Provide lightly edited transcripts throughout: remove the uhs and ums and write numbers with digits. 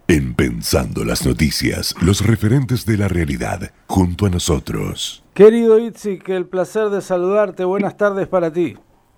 En Pensando las Noticias, los referentes de la realidad, junto a nosotros. Querido Itzik, el placer de saludarte. Buenas tardes para ti.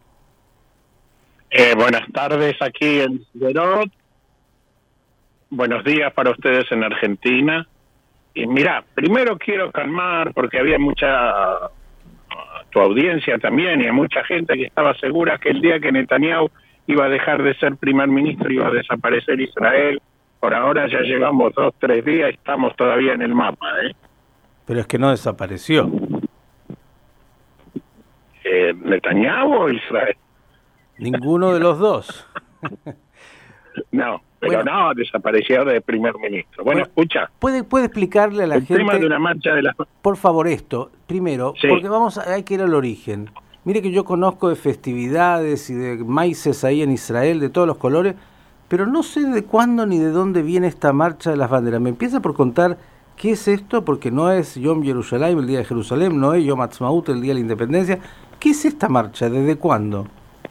Buenas tardes aquí en Sderot. Buenos días para ustedes en Argentina. Y mira, primero quiero calmar, porque había mucha, tu audiencia también, y hay mucha gente que estaba segura que el día que Netanyahu iba a dejar de ser primer ministro iba a desaparecer Israel. Por ahora ya llevamos 2-3 días y estamos todavía en el mapa, Pero es que no desapareció. ¿Netanyahu o Israel? Ninguno de los dos. No, pero bueno, no, desapareció de primer ministro. Bueno, escucha. ¿Puede explicarle a la gente? El tema de una marcha de las... Por favor, esto, primero, sí. Porque hay que ir al origen. Mire que yo conozco de festividades y de maíces ahí en Israel, de todos los colores, pero no sé de cuándo ni de dónde viene esta marcha de las banderas. ¿Me empieza por contar qué es esto? Porque no es Yom Yerushalayim, el Día de Jerusalén, no es Yom Ha'atzmaut, el Día de la Independencia. ¿Qué es esta marcha? ¿Desde cuándo?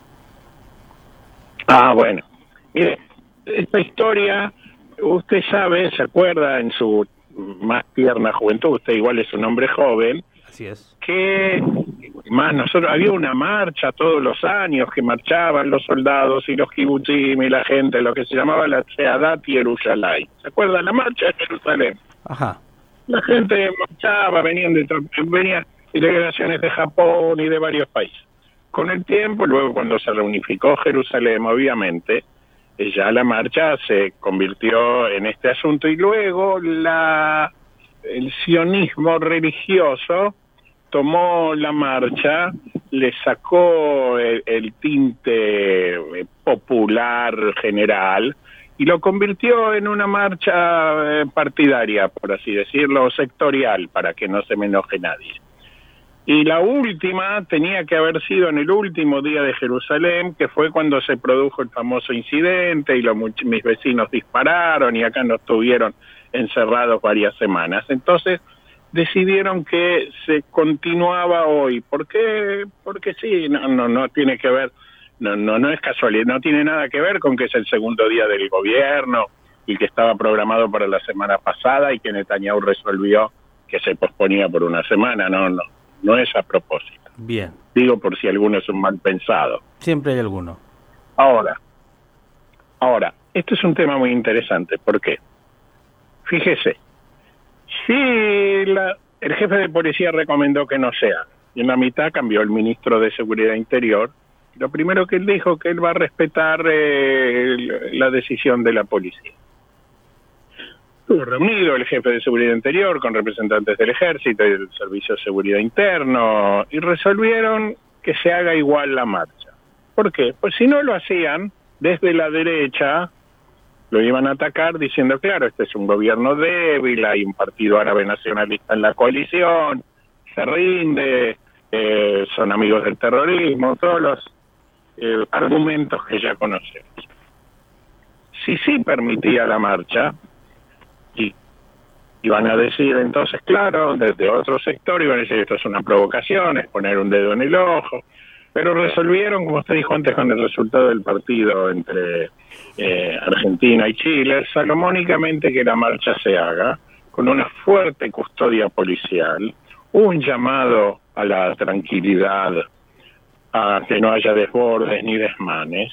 Bueno, mire, esta historia, usted sabe, se acuerda en su más tierna juventud, usted igual es un hombre joven. Así es. Que más nosotros, había una marcha todos los años que marchaban los soldados y los kibutzim y la gente, lo que se llamaba la Tzeadat Yerushalayim. ¿Se acuerdan? La marcha de Jerusalén. Ajá. La gente marchaba, venían delegaciones de Japón y de varios países. Con el tiempo, luego cuando se reunificó Jerusalén, obviamente, ya la marcha se convirtió en este asunto y luego el sionismo religioso tomó la marcha, le sacó el tinte popular general y lo convirtió en una marcha partidaria, por así decirlo, o sectorial, para que no se me enoje nadie. Y la última tenía que haber sido en el último día de Jerusalén, que fue cuando se produjo el famoso incidente y mis vecinos dispararon y acá nos tuvieron encerrados varias semanas. Entonces decidieron que se continuaba hoy. ¿Por qué? Porque sí, no tiene que ver, no es casualidad, no tiene nada que ver con que es el segundo día del gobierno y que estaba programado para la semana pasada y que Netanyahu resolvió que se posponía por una semana. No es a propósito. Bien. Digo por si alguno es un mal pensado. Siempre hay alguno. Ahora, esto es un tema muy interesante. ¿Por qué? Fíjese, si el jefe de policía recomendó que no sea, y en la mitad cambió el ministro de Seguridad Interior, lo primero que él dijo que él va a respetar la decisión de la policía. Estuvo reunido el jefe de Seguridad Interior con representantes del Ejército y del Servicio de Seguridad Interno y resolvieron que se haga igual la marcha. ¿Por qué? Pues si no lo hacían, desde la derecha lo iban a atacar diciendo, claro, este es un gobierno débil, hay un partido árabe nacionalista en la coalición, se rinde, son amigos del terrorismo, todos los argumentos que ya conocemos. Si sí permitía la marcha, iban a decir entonces, claro, desde otro sector iban a decir esto es una provocación, es poner un dedo en el ojo, pero resolvieron, como usted dijo antes, con el resultado del partido entre Argentina y Chile, salomónicamente que la marcha se haga con una fuerte custodia policial, un llamado a la tranquilidad, a que no haya desbordes ni desmanes.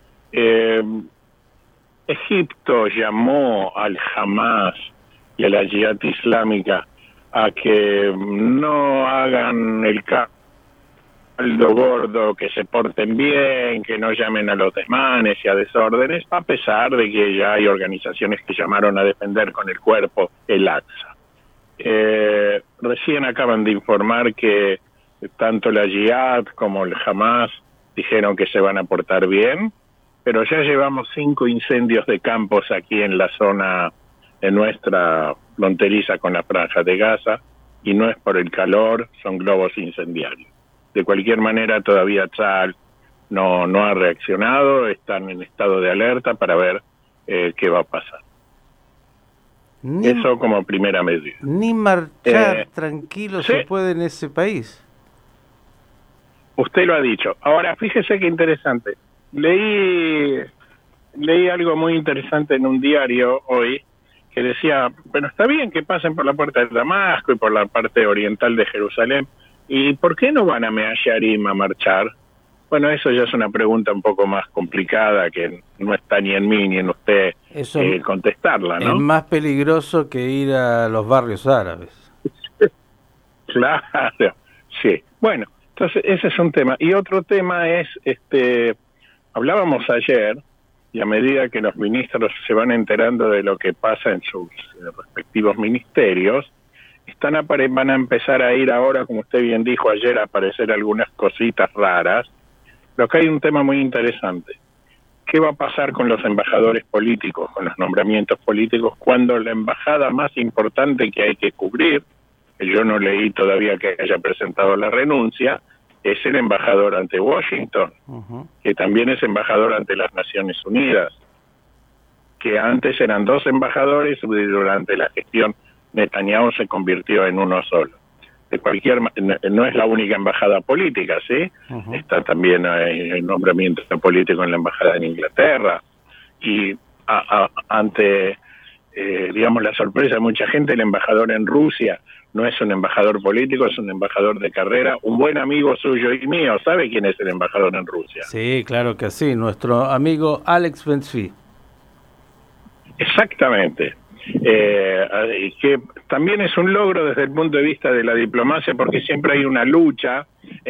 Egipto llamó al Hamas y a la Yihad Islámica a que no hagan el caldo gordo, que se porten bien, que no llamen a los desmanes y a desórdenes, a pesar de que ya hay organizaciones que llamaron a defender con el cuerpo el Aqsa. Recién acaban de informar que tanto la Yihad como el Hamas dijeron que se van a portar bien, pero ya llevamos 5 incendios de campos aquí en la zona de nuestra fronteriza con la Franja de Gaza, y no es por el calor, son globos incendiarios. De cualquier manera, todavía Tzal no ha reaccionado, están en estado de alerta para ver qué va a pasar. Eso como primera medida. Ni marchar tranquilo sí. Se puede en ese país. Usted lo ha dicho. Ahora, fíjese qué interesante. Leí algo muy interesante en un diario hoy, que decía, bueno, está bien que pasen por la puerta de Damasco y por la parte oriental de Jerusalén, ¿y por qué no van a Meayarim a marchar? Bueno, eso ya es una pregunta un poco más complicada que no está ni en mí ni en usted contestarla, ¿no? Es más peligroso que ir a los barrios árabes. Claro, sí. Bueno, entonces ese es un tema. Y otro tema es, hablábamos ayer, y a medida que los ministros se van enterando de lo que pasa en sus respectivos ministerios, van a empezar a ir ahora, como usted bien dijo ayer, a aparecer algunas cositas raras. Lo que hay un tema muy interesante. ¿Qué va a pasar con los embajadores políticos, con los nombramientos políticos, cuando la embajada más importante que hay que cubrir, que yo no leí todavía que haya presentado la renuncia, es el embajador ante Washington, que también es embajador ante las Naciones Unidas, que antes eran 2 embajadores y durante la gestión Netanyahu se convirtió en uno solo. No es la única embajada política, ¿sí? Está también el nombramiento político en la embajada en Inglaterra, y ante digamos la sorpresa de mucha gente, el embajador en Rusia no es un embajador político, es un embajador de carrera, un buen amigo suyo y mío. ¿Sabe quién es el embajador en Rusia? Sí, claro que sí, nuestro amigo Alex Ben-Zvi. Exactamente. Que también es un logro desde el punto de vista de la diplomacia, porque siempre hay una lucha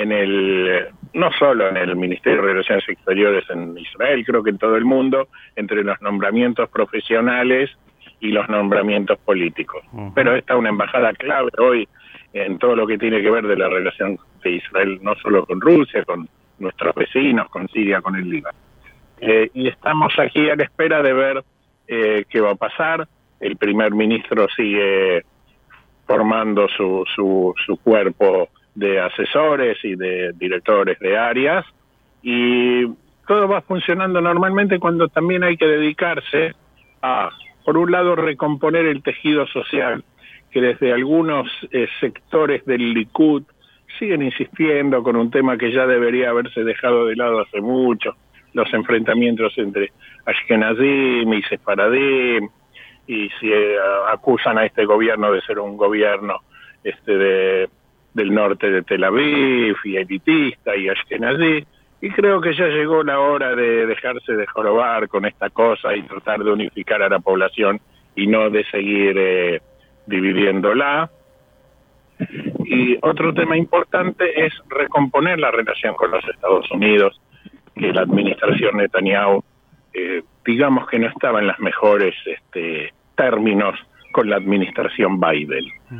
no solo en el Ministerio de Relaciones Exteriores en Israel, creo que en todo el mundo, entre los nombramientos profesionales y los nombramientos políticos. Pero esta es una embajada clave hoy en todo lo que tiene que ver de la relación de Israel, no solo con Rusia, con nuestros vecinos, con Siria, con el Líbano. Y estamos aquí a la espera de ver qué va a pasar. El primer ministro sigue formando su cuerpo de asesores y de directores de áreas, y todo va funcionando normalmente cuando también hay que dedicarse a, por un lado, recomponer el tejido social, que desde algunos sectores del Likud siguen insistiendo con un tema que ya debería haberse dejado de lado hace mucho, los enfrentamientos entre Ashkenazim y Sefaradim, y si acusan a este gobierno de ser un gobierno del norte de Tel Aviv, y elitista y ashkenazí, y creo que ya llegó la hora de dejarse de jorobar con esta cosa y tratar de unificar a la población y no de seguir dividiéndola. Y otro tema importante es recomponer la relación con los Estados Unidos, que la administración Netanyahu digamos que no estaba en los mejores términos con la administración Biden.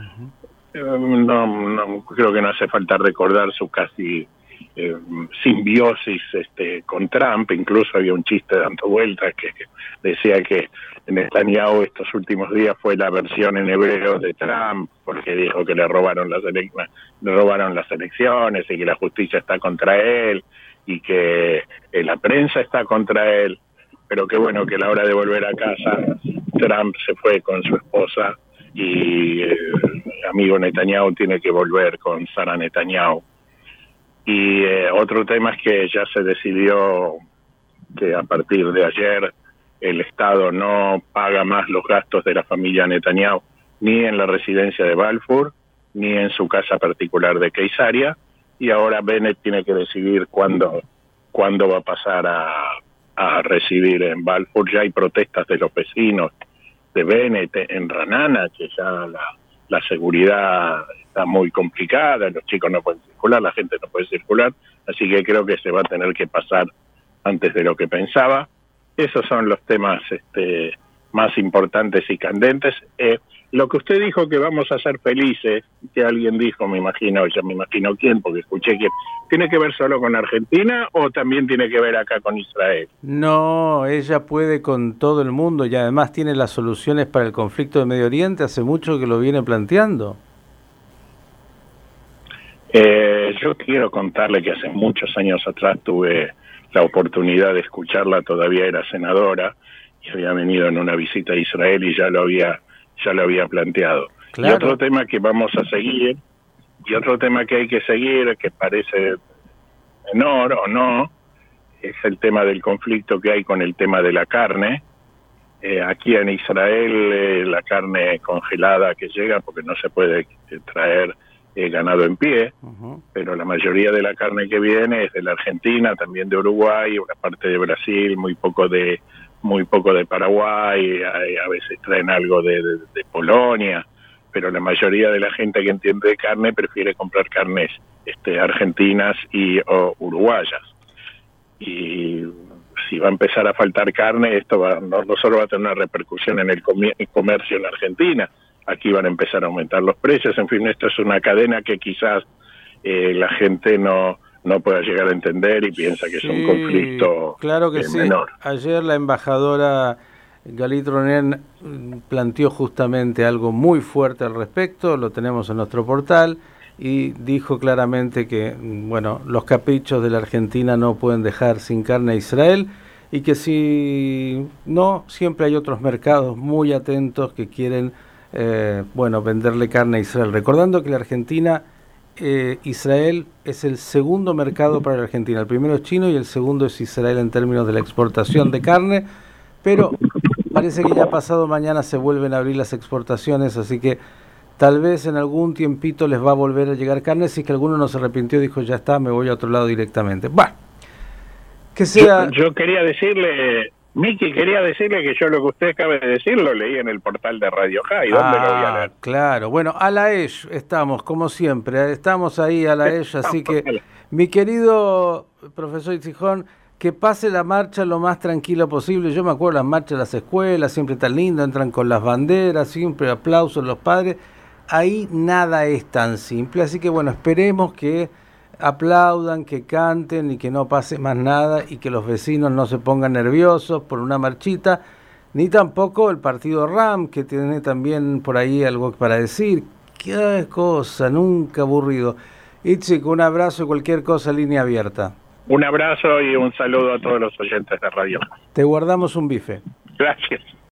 No creo que no hace falta recordar su casi simbiosis con Trump. Incluso había un chiste dando vueltas que decía que Netanyahu estos últimos días fue la versión en hebreo de Trump, porque dijo que le robaron las elecciones y que la justicia está contra él y que la prensa está contra él. Pero qué bueno que a la hora de volver a casa Trump se fue con su esposa y el amigo Netanyahu tiene que volver con Sara Netanyahu. Y otro tema es que ya se decidió que a partir de ayer el Estado no paga más los gastos de la familia Netanyahu, ni en la residencia de Balfour, ni en su casa particular de Keisaria, y ahora Bennett tiene que decidir cuándo va a pasar a residir en Balfour. Ya hay protestas de los vecinos de Bennett en Ranana, que ya la seguridad está muy complicada, los chicos no pueden circular, la gente no puede circular, así que creo que se va a tener que pasar antes de lo que pensaba. Esos son los temas más importantes y candentes. Lo que usted dijo, que vamos a ser felices, que alguien dijo, me imagino quién, porque escuché que ¿tiene que ver solo con Argentina o también tiene que ver acá con Israel? No, ella puede con todo el mundo y además tiene las soluciones para el conflicto de Medio Oriente, hace mucho que lo viene planteando. Yo quiero contarle que hace muchos años atrás tuve la oportunidad de escucharla, todavía era senadora, y había venido en una visita a Israel y ya lo había planteado. Claro. Y otro tema que vamos a seguir, y otro tema que hay que seguir, que parece menor o no, es el tema del conflicto que hay con el tema de la carne, Aquí en Israel la carne congelada que llega, porque no se puede traer ganado en pie, pero la mayoría de la carne que viene es de la Argentina, también de Uruguay, una parte de Brasil, muy poco de Paraguay, a veces traen algo de Polonia, pero la mayoría de la gente que entiende de carne prefiere comprar carnes argentinas o uruguayas. Y si va a empezar a faltar carne, esto no solo va a tener una repercusión en el comercio en Argentina, aquí van a empezar a aumentar los precios. En fin, esto es una cadena que quizás la gente no pueda llegar a entender y piensa que es un conflicto claro que sí. menor. Ayer la embajadora Galit Ronen planteó justamente algo muy fuerte al respecto, lo tenemos en nuestro portal, y dijo claramente que bueno, los caprichos de la Argentina no pueden dejar sin carne a Israel, y que si no, siempre hay otros mercados muy atentos que quieren venderle carne a Israel. Recordando que la Argentina, Israel es el segundo mercado para la Argentina, el primero es chino y el segundo es Israel en términos de la exportación de carne, pero parece que ya pasado mañana se vuelven a abrir las exportaciones, así que tal vez en algún tiempito les va a volver a llegar carne, si es que alguno no se arrepintió y dijo ya está, me voy a otro lado directamente. Bueno, que sea... Yo quería decirle, Miki, que yo lo que usted acaba de decir lo leí en el portal de Radio High. ¿Dónde lo voy a leer? Claro, bueno, a la ESH estamos, como siempre, estamos ahí a la ESH, así que mi querido profesor Itzijón, que pase la marcha lo más tranquilo posible. Yo me acuerdo las marchas de las escuelas, siempre tan lindo, entran con las banderas, siempre aplausos los padres. Ahí nada es tan simple, así que bueno, esperemos que aplaudan, que canten y que no pase más nada y que los vecinos no se pongan nerviosos por una marchita, ni tampoco el partido RAM, que tiene también por ahí algo para decir. Qué cosa, nunca aburrido. Itzik, un abrazo y cualquier cosa, línea abierta. Un abrazo y un saludo a todos los oyentes de Radio. Te guardamos un bife. Gracias.